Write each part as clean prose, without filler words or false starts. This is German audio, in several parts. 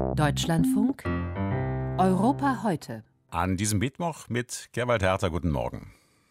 Deutschlandfunk Europa heute. An diesem Mittwoch mit Gerwald Herter. Guten Morgen.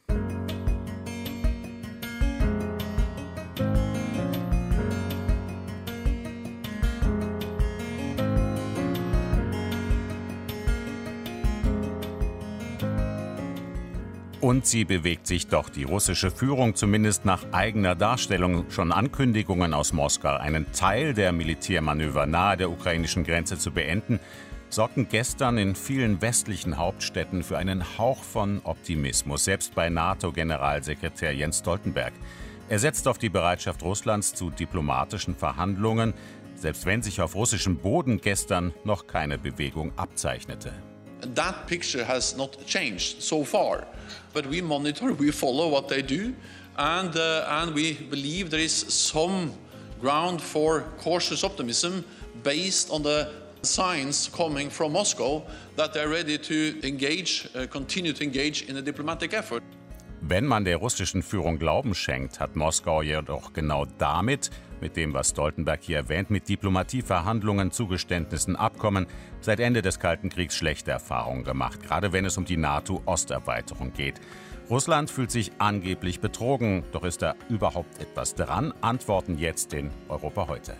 Und sie bewegt sich doch, die russische Führung, zumindest nach eigener Darstellung. Schon Ankündigungen aus Moskau, einen Teil der Militärmanöver nahe der ukrainischen Grenze zu beenden, sorgten gestern in vielen westlichen Hauptstädten für einen Hauch von Optimismus, selbst bei NATO-Generalsekretär Jens Stoltenberg. Er setzt auf die Bereitschaft Russlands zu diplomatischen Verhandlungen, selbst wenn sich auf russischem Boden gestern noch keine Bewegung abzeichnete. That picture has not changed so far, but we monitor, we follow what they do, and we believe there is some ground for cautious optimism based on the signs coming from Moscow that they're ready to engage, continue to engage in a diplomatic effort. Wenn man der russischen Führung Glauben schenkt, hat Moskau jedoch genau damit, mit dem, was Stoltenberg hier erwähnt, mit Diplomatie, Verhandlungen, Zugeständnissen, Abkommen, seit Ende des Kalten Kriegs schlechte Erfahrungen gemacht, gerade wenn es um die NATO-Osterweiterung geht. Russland fühlt sich angeblich betrogen, doch ist da überhaupt etwas dran? Antworten jetzt in Europa heute.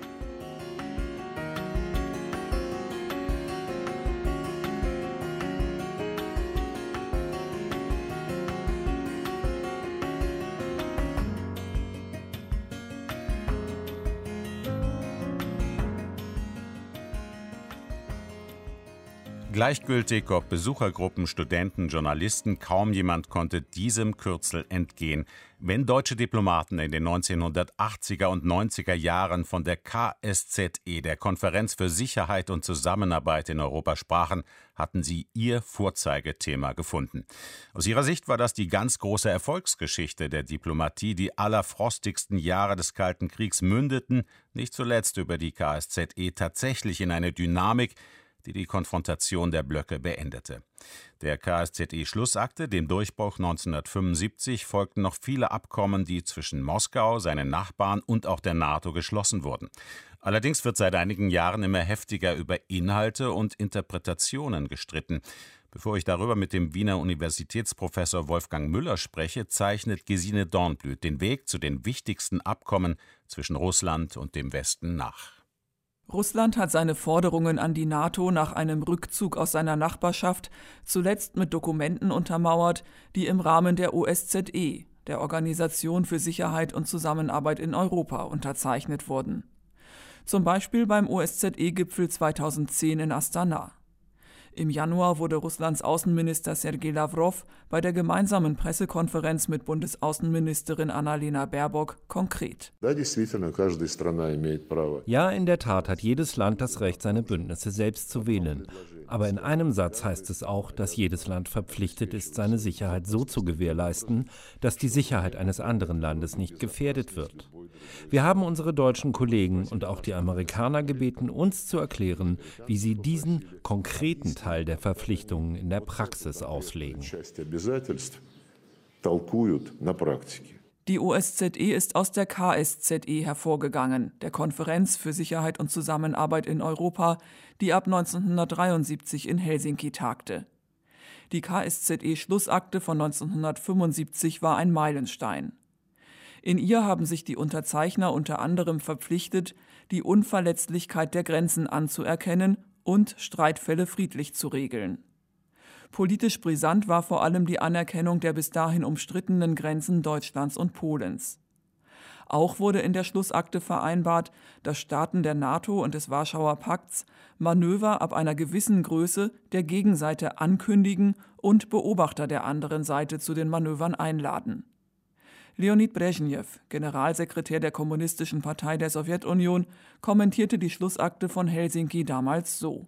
Gleichgültig ob Besuchergruppen, Studenten, Journalisten, kaum jemand konnte diesem Kürzel entgehen. Wenn deutsche Diplomaten in den 1980er und 90er Jahren von der KSZE, der Konferenz für Sicherheit und Zusammenarbeit in Europa, sprachen, hatten sie ihr Vorzeigethema gefunden. Aus ihrer Sicht war das die ganz große Erfolgsgeschichte der Diplomatie. Die allerfrostigsten Jahre des Kalten Kriegs mündeten, nicht zuletzt über die KSZE, tatsächlich in eine Dynamik, die die Konfrontation der Blöcke beendete. Der KSZE-Schlussakte, dem Durchbruch 1975, folgten noch viele Abkommen, die zwischen Moskau, seinen Nachbarn und auch der NATO geschlossen wurden. Allerdings wird seit einigen Jahren immer heftiger über Inhalte und Interpretationen gestritten. Bevor ich darüber mit dem Wiener Universitätsprofessor Wolfgang Müller spreche, zeichnet Gesine Dornblüt den Weg zu den wichtigsten Abkommen zwischen Russland und dem Westen nach. Russland hat seine Forderungen an die NATO nach einem Rückzug aus seiner Nachbarschaft zuletzt mit Dokumenten untermauert, die im Rahmen der OSZE, der Organisation für Sicherheit und Zusammenarbeit in Europa, unterzeichnet wurden. Zum Beispiel beim OSZE-Gipfel 2010 in Astana. Im Januar wurde Russlands Außenminister Sergei Lavrov bei der gemeinsamen Pressekonferenz mit Bundesaußenministerin Annalena Baerbock konkret. Ja, in der Tat hat jedes Land das Recht, seine Bündnisse selbst zu wählen. Aber in einem Satz heißt es auch, dass jedes Land verpflichtet ist, seine Sicherheit so zu gewährleisten, dass die Sicherheit eines anderen Landes nicht gefährdet wird. Wir haben unsere deutschen Kollegen und auch die Amerikaner gebeten, uns zu erklären, wie sie diesen konkreten Teil der Verpflichtungen in der Praxis auslegen. Die OSZE ist aus der KSZE hervorgegangen, der Konferenz für Sicherheit und Zusammenarbeit in Europa, die ab 1973 in Helsinki tagte. Die KSZE-Schlussakte von 1975 war ein Meilenstein. In ihr haben sich die Unterzeichner unter anderem verpflichtet, die Unverletzlichkeit der Grenzen anzuerkennen und Streitfälle friedlich zu regeln. Politisch brisant war vor allem die Anerkennung der bis dahin umstrittenen Grenzen Deutschlands und Polens. Auch wurde in der Schlussakte vereinbart, dass Staaten der NATO und des Warschauer Pakts Manöver ab einer gewissen Größe der Gegenseite ankündigen und Beobachter der anderen Seite zu den Manövern einladen. Leonid Brezhnev, Generalsekretär der Kommunistischen Partei der Sowjetunion, kommentierte die Schlussakte von Helsinki damals so: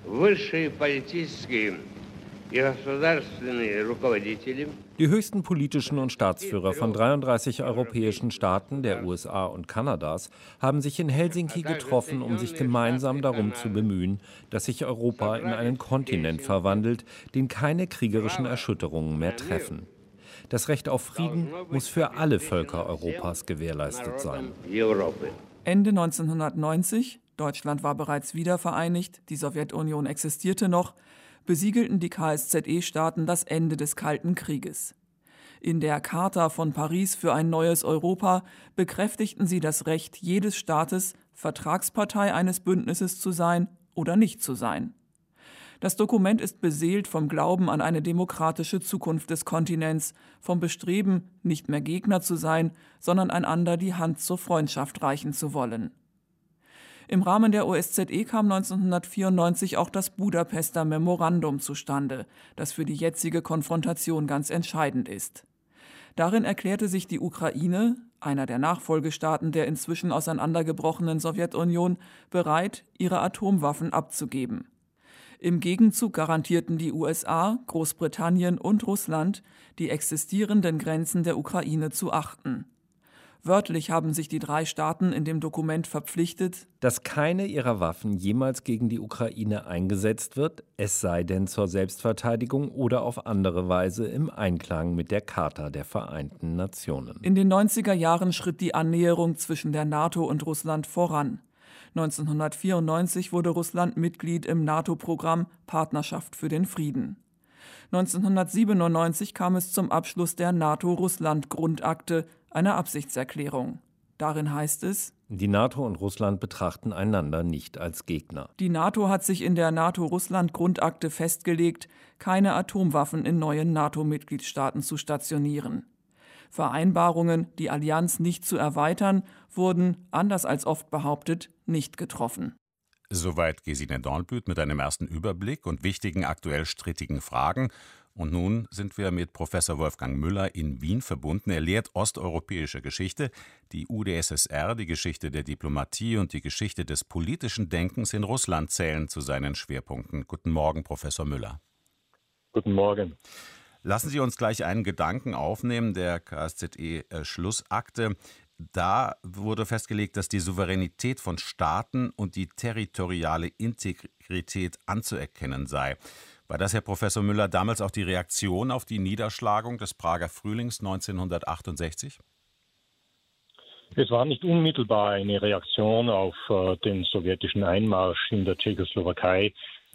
Die höchsten politischen und Staatsführer von 33 europäischen Staaten, der USA und Kanadas, haben sich in Helsinki getroffen, um sich gemeinsam darum zu bemühen, dass sich Europa in einen Kontinent verwandelt, den keine kriegerischen Erschütterungen mehr treffen. Das Recht auf Frieden muss für alle Völker Europas gewährleistet sein. Ende 1990, Deutschland war bereits wiedervereinigt, die Sowjetunion existierte noch, besiegelten die KSZE-Staaten das Ende des Kalten Krieges. In der Charta von Paris für ein neues Europa bekräftigten sie das Recht jedes Staates, Vertragspartei eines Bündnisses zu sein oder nicht zu sein. Das Dokument ist beseelt vom Glauben an eine demokratische Zukunft des Kontinents, vom Bestreben, nicht mehr Gegner zu sein, sondern einander die Hand zur Freundschaft reichen zu wollen. Im Rahmen der OSZE kam 1994 auch das Budapester Memorandum zustande, das für die jetzige Konfrontation ganz entscheidend ist. Darin erklärte sich die Ukraine, einer der Nachfolgestaaten der inzwischen auseinandergebrochenen Sowjetunion, bereit, ihre Atomwaffen abzugeben. Im Gegenzug garantierten die USA, Großbritannien und Russland, die existierenden Grenzen der Ukraine zu achten. Wörtlich haben sich die 3 Staaten in dem Dokument verpflichtet, dass keine ihrer Waffen jemals gegen die Ukraine eingesetzt wird, es sei denn zur Selbstverteidigung oder auf andere Weise im Einklang mit der Charta der Vereinten Nationen. In den 90er Jahren schritt die Annäherung zwischen der NATO und Russland voran. 1994 wurde Russland Mitglied im NATO-Programm Partnerschaft für den Frieden. 1997 kam es zum Abschluss der NATO-Russland-Grundakte, einer Absichtserklärung. Darin heißt es: Die NATO und Russland betrachten einander nicht als Gegner. Die NATO hat sich in der NATO-Russland-Grundakte festgelegt, keine Atomwaffen in neuen NATO-Mitgliedstaaten zu stationieren. Vereinbarungen, die Allianz nicht zu erweitern, wurden, anders als oft behauptet, nicht getroffen. Soweit Gesine Dornbüth mit einem ersten Überblick und wichtigen aktuell strittigen Fragen. Und nun sind wir mit Professor Wolfgang Müller in Wien verbunden. Er lehrt osteuropäische Geschichte, die UdSSR, die Geschichte der Diplomatie und die Geschichte des politischen Denkens in Russland zählen zu seinen Schwerpunkten. Guten Morgen, Professor Müller. Guten Morgen. Lassen Sie uns gleich einen Gedanken aufnehmen, der KSZE-Schlussakte. Da wurde festgelegt, dass die Souveränität von Staaten und die territoriale Integrität anzuerkennen sei. War das, Herr Professor Müller, damals auch die Reaktion auf die Niederschlagung des Prager Frühlings 1968? Es war nicht unmittelbar eine Reaktion auf den sowjetischen Einmarsch in der Tschechoslowakei.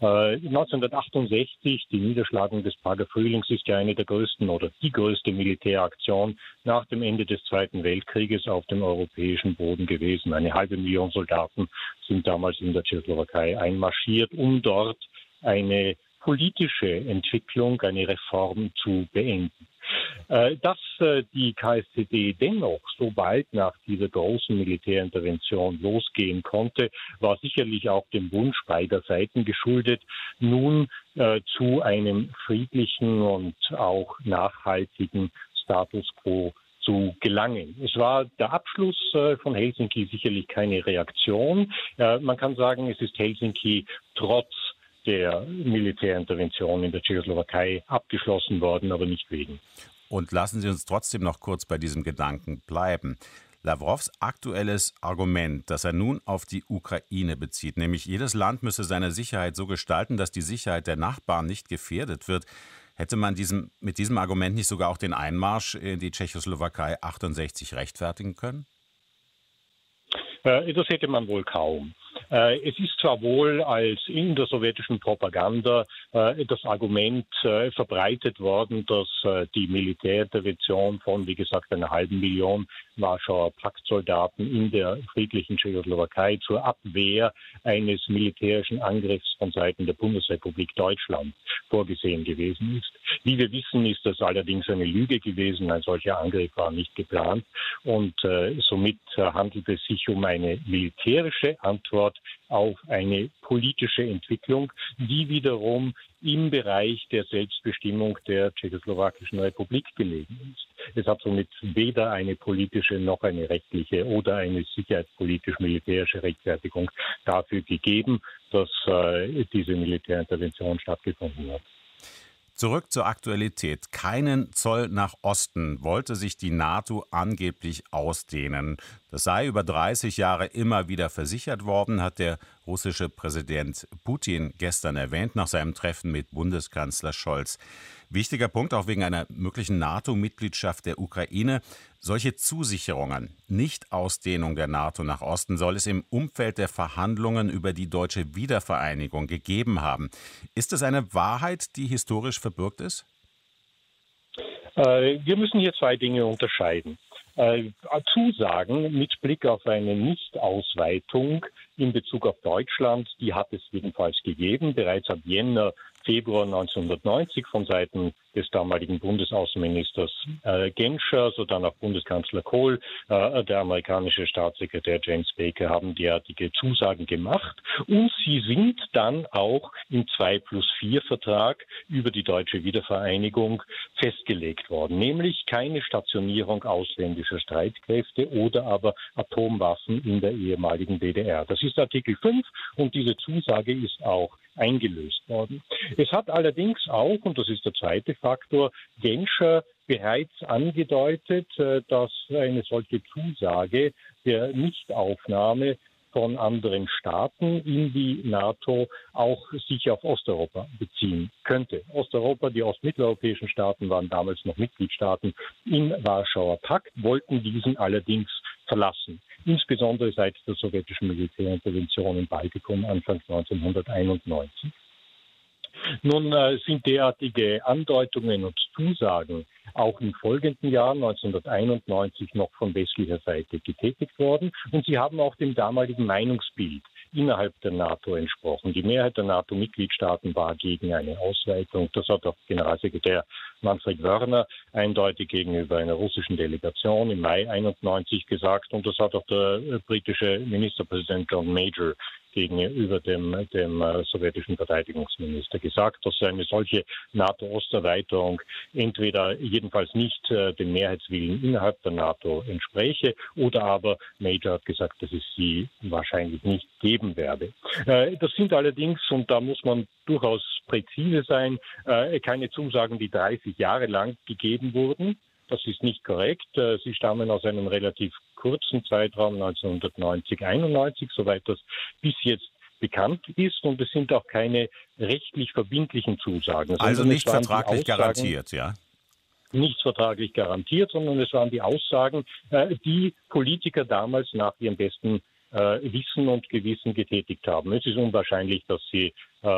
1968, die Niederschlagung des Prager Frühlings, ist ja eine der größten oder die größte Militäraktion nach dem Ende des Zweiten Weltkrieges auf dem europäischen Boden gewesen. 500.000 Soldaten sind damals in der Tschechoslowakei einmarschiert, um dort eine politische Entwicklung, eine Reform zu beenden. Dass die KSZE dennoch so bald nach dieser großen Militärintervention losgehen konnte, war sicherlich auch dem Wunsch beider Seiten geschuldet, nun zu einem friedlichen und auch nachhaltigen Status quo zu gelangen. Es war der Abschluss von Helsinki sicherlich keine Reaktion. Man kann sagen, es ist Helsinki trotz der Militärintervention in der Tschechoslowakei abgeschlossen worden, aber nicht wegen. Und lassen Sie uns trotzdem noch kurz bei diesem Gedanken bleiben. Lavrows aktuelles Argument, das er nun auf die Ukraine bezieht, nämlich jedes Land müsse seine Sicherheit so gestalten, dass die Sicherheit der Nachbarn nicht gefährdet wird, hätte man mit diesem Argument nicht sogar auch den Einmarsch in die Tschechoslowakei 68 rechtfertigen können? Das hätte man wohl kaum. Es ist zwar wohl als in der sowjetischen Propaganda das Argument verbreitet worden, dass die Militärintervention von, wie gesagt, 500.000 Warschauer Paktsoldaten in der friedlichen Tschechoslowakei zur Abwehr eines militärischen Angriffs von Seiten der Bundesrepublik Deutschland vorgesehen gewesen ist. Wie wir wissen, ist das allerdings eine Lüge gewesen. Ein solcher Angriff war nicht geplant und somit handelt es sich um eine militärische Antwort auf eine politische Entwicklung, die wiederum im Bereich der Selbstbestimmung der Tschechoslowakischen Republik gelegen ist. Es hat somit weder eine politische noch eine rechtliche oder eine sicherheitspolitisch-militärische Rechtfertigung dafür gegeben, dass diese Militärintervention stattgefunden hat. Zurück zur Aktualität. Keinen Zoll nach Osten wollte sich die NATO angeblich ausdehnen. Das sei über 30 Jahre immer wieder versichert worden, hat der russische Präsident Putin gestern erwähnt nach seinem Treffen mit Bundeskanzler Scholz. Wichtiger Punkt auch wegen einer möglichen NATO-Mitgliedschaft der Ukraine. Solche Zusicherungen, Nicht-Ausdehnung der NATO nach Osten, soll es im Umfeld der Verhandlungen über die deutsche Wiedervereinigung gegeben haben. Ist es eine Wahrheit, die historisch verbürgt ist? Wir müssen hier zwei Dinge unterscheiden. Zusagen mit Blick auf eine Nichtausweitung in Bezug auf Deutschland, die hat es jedenfalls gegeben, bereits ab Jänner, Februar 1990 von Seiten des damaligen Bundesaußenministers Genscher, sodann auch Bundeskanzler Kohl, der amerikanische Staatssekretär James Baker haben derartige Zusagen gemacht. Und sie sind dann auch im 2+4-Vertrag über die deutsche Wiedervereinigung festgelegt worden, nämlich keine Stationierung ausländischer Streitkräfte oder aber Atomwaffen in der ehemaligen DDR. Das ist Artikel 5 und diese Zusage ist auch eingelöst worden. Es hat allerdings auch, und das ist der zweite Faktor, Genscher bereits angedeutet, dass eine solche Zusage der Nichtaufnahme von anderen Staaten in die NATO auch sich auf Osteuropa beziehen könnte. Osteuropa, die ostmitteleuropäischen Staaten waren damals noch Mitgliedstaaten im Warschauer Pakt, wollten diesen allerdings verlassen. Insbesondere seit der sowjetischen Militärintervention im Baltikum Anfang 1991. Nun sind derartige Andeutungen und Zusagen auch im folgenden Jahr 1991 noch von westlicher Seite getätigt worden und sie haben auch dem damaligen Meinungsbild innerhalb der NATO entsprochen. Die Mehrheit der NATO-Mitgliedstaaten war gegen eine Ausweitung. Das hat auch Generalsekretär Manfred Wörner eindeutig gegenüber einer russischen Delegation im Mai 1991 gesagt und das hat auch der britische Ministerpräsident John Major gegenüber dem sowjetischen Verteidigungsminister gesagt, dass eine solche NATO-Osterweiterung entweder jedenfalls nicht dem Mehrheitswillen innerhalb der NATO entspräche oder aber Major hat gesagt, dass es sie wahrscheinlich nicht geben werde. Das sind allerdings, und da muss man durchaus präzise sein, keine Zusagen, die 30 Jahre lang gegeben wurden. Das ist nicht korrekt. Sie stammen aus einem relativ kurzen Zeitraum, 1990-91, soweit das bis jetzt bekannt ist. Und es sind auch keine rechtlich verbindlichen Zusagen. Also nicht vertraglich garantiert, ja? Nicht vertraglich garantiert, sondern es waren die Aussagen, die Politiker damals nach ihrem besten Wissen und Gewissen getätigt haben. Es ist unwahrscheinlich, dass sie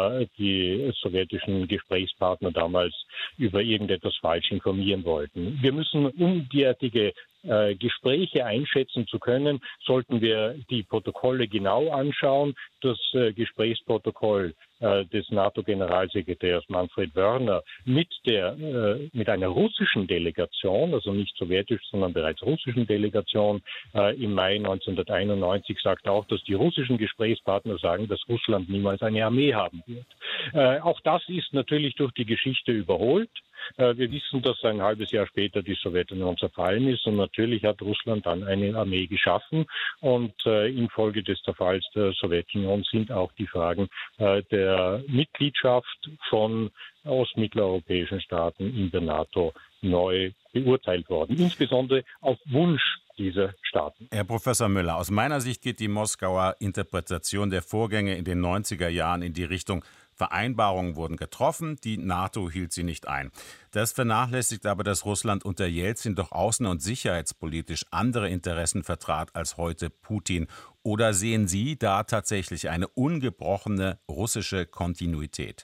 die sowjetischen Gesprächspartner damals über irgendetwas falsch informieren wollten. Wir müssen, um derartige Gespräche einschätzen zu können, sollten wir die Protokolle genau anschauen. Das Gesprächsprotokoll des NATO-Generalsekretärs Manfred Wörner mit einer russischen Delegation, also nicht sowjetisch, sondern bereits russischen Delegation im Mai 1991 sagt auch, dass die russischen Gesprächspartner sagen, dass Russland niemals eine Armee haben wird. Auch das ist natürlich durch die Geschichte überholt. Wir wissen, dass ein halbes Jahr später die Sowjetunion zerfallen ist und natürlich hat Russland dann eine Armee geschaffen und infolge des Zerfalls der Sowjetunion sind auch die Fragen der Mitgliedschaft von ostmitteleuropäischen Staaten in der NATO neu beurteilt worden, insbesondere auf Wunsch dieser Staaten. Herr Professor Müller, aus meiner Sicht geht die Moskauer Interpretation der Vorgänge in den 90er Jahren in die Richtung, Vereinbarungen wurden getroffen, die NATO hielt sie nicht ein. Das vernachlässigt aber, dass Russland unter Jelzin doch außen- und sicherheitspolitisch andere Interessen vertrat als heute Putin. Oder sehen Sie da tatsächlich eine ungebrochene russische Kontinuität?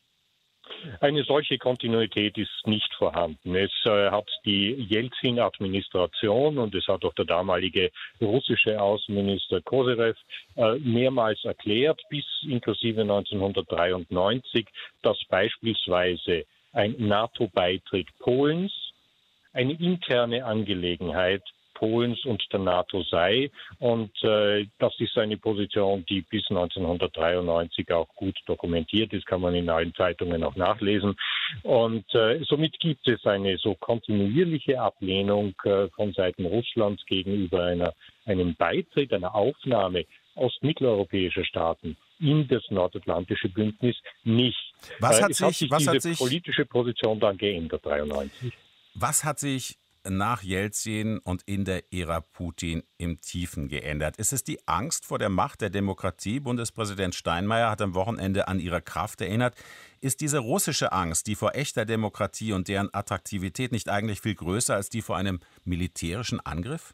Eine solche Kontinuität ist nicht vorhanden. Es hat die Jelzin-Administration und es hat auch der damalige russische Außenminister Kozyrew mehrmals erklärt, bis inklusive 1993, dass beispielsweise ein NATO-Beitritt Polens eine interne Angelegenheit Polens und der NATO sei. Und das ist eine Position, die bis 1993 auch gut dokumentiert ist, kann man in allen Zeitungen auch nachlesen. Und somit gibt es eine so kontinuierliche Ablehnung von Seiten Russlands gegenüber einem Beitritt, einer Aufnahme ostmitteleuropäischer Staaten in das nordatlantische Bündnis nicht. Was hat sich diese politische Position dann geändert, 1993? Was hat sich nach Jelzin und in der Ära Putin im Tiefen geändert? Ist es die Angst vor der Macht der Demokratie? Bundespräsident Steinmeier hat am Wochenende an ihre Kraft erinnert. Ist diese russische Angst, die vor echter Demokratie und deren Attraktivität, nicht eigentlich viel größer als die vor einem militärischen Angriff?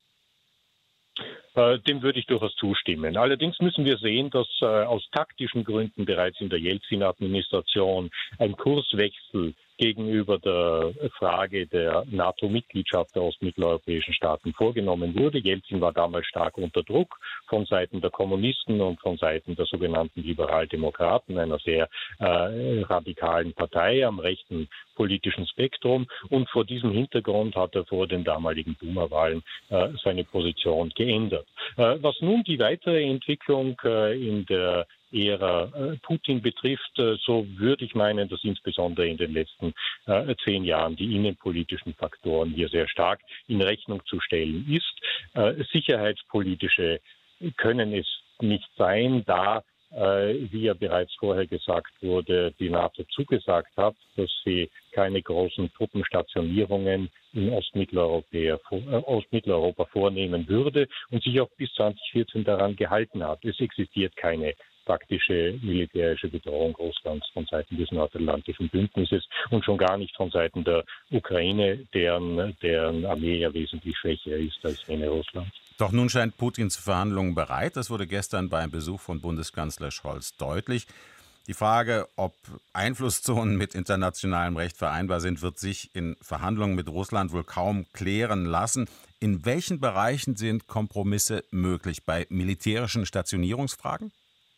Dem würde ich durchaus zustimmen. Allerdings müssen wir sehen, dass aus taktischen Gründen bereits in der Jelzin-Administration ein Kurswechsel gegenüber der Frage der NATO-Mitgliedschaft der ostmitteleuropäischen Staaten vorgenommen wurde. Jelzin war damals stark unter Druck von Seiten der Kommunisten und von Seiten der sogenannten Liberaldemokraten, einer sehr radikalen Partei am rechten politischen Spektrum. Und vor diesem Hintergrund hat er vor den damaligen Duma-Wahlen seine Position geändert. Was nun die weitere Entwicklung in der Ära Putin betrifft, so würde ich meinen, dass insbesondere in den letzten 10 Jahren die innenpolitischen Faktoren hier sehr stark in Rechnung zu stellen ist. Sicherheitspolitische können es nicht sein, da, wie ja bereits vorher gesagt wurde, die NATO zugesagt hat, dass sie keine großen Truppenstationierungen in Ostmitteleuropa vornehmen würde und sich auch bis 2014 daran gehalten hat. Es existiert keine faktische militärische Bedrohung Russlands von Seiten des Nordatlantischen Bündnisses und schon gar nicht von Seiten der Ukraine, deren Armee ja wesentlich schwächer ist als jene Russlands. Doch nun scheint Putin zu Verhandlungen bereit. Das wurde gestern beim Besuch von Bundeskanzler Scholz deutlich. Die Frage, ob Einflusszonen mit internationalem Recht vereinbar sind, wird sich in Verhandlungen mit Russland wohl kaum klären lassen. In welchen Bereichen sind Kompromisse möglich? Bei militärischen Stationierungsfragen?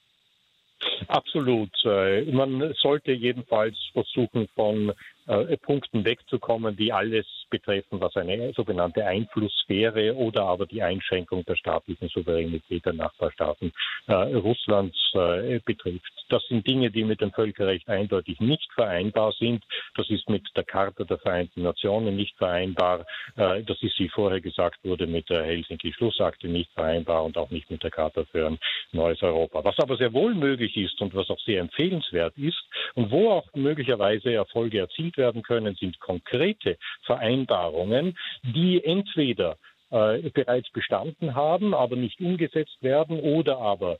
Absolut. Man sollte jedenfalls versuchen, von Punkten wegzukommen, die alles betreffen, was eine sogenannte Einflusssphäre oder aber die Einschränkung der staatlichen Souveränität der Nachbarstaaten Russlands betrifft. Das sind Dinge, die mit dem Völkerrecht eindeutig nicht vereinbar sind. Das ist mit der Charta der Vereinten Nationen nicht vereinbar. Das ist, wie vorher gesagt wurde, mit der Helsinki-Schlussakte nicht vereinbar und auch nicht mit der Charta für ein neues Europa. Was aber sehr wohl möglich ist und was auch sehr empfehlenswert ist und wo auch möglicherweise Erfolge erzielt werden können, sind konkrete Vereinbarungen, die entweder bereits bestanden haben, aber nicht umgesetzt werden oder aber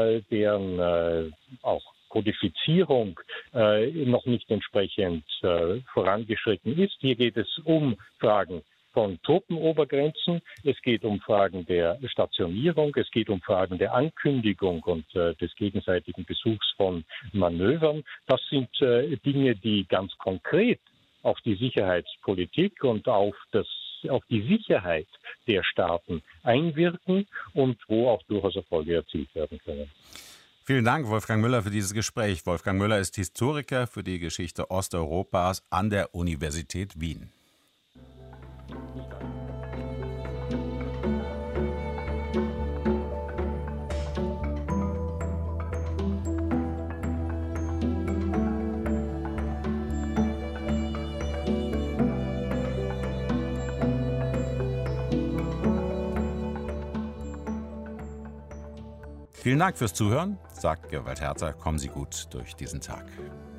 deren auch Kodifizierung noch nicht entsprechend vorangeschritten ist. Hier geht es um Fragen von Truppenobergrenzen, es geht um Fragen der Stationierung, es geht um Fragen der Ankündigung und des gegenseitigen Besuchs von Manövern. Das sind Dinge, die ganz konkret auf die Sicherheitspolitik und auf die Sicherheit der Staaten einwirken und wo auch durchaus Erfolge erzielt werden können. Vielen Dank, Wolfgang Müller, für dieses Gespräch. Wolfgang Müller ist Historiker für die Geschichte Osteuropas an der Universität Wien. Vielen Dank fürs Zuhören, sagt Gerwald Herzer. Kommen Sie gut durch diesen Tag.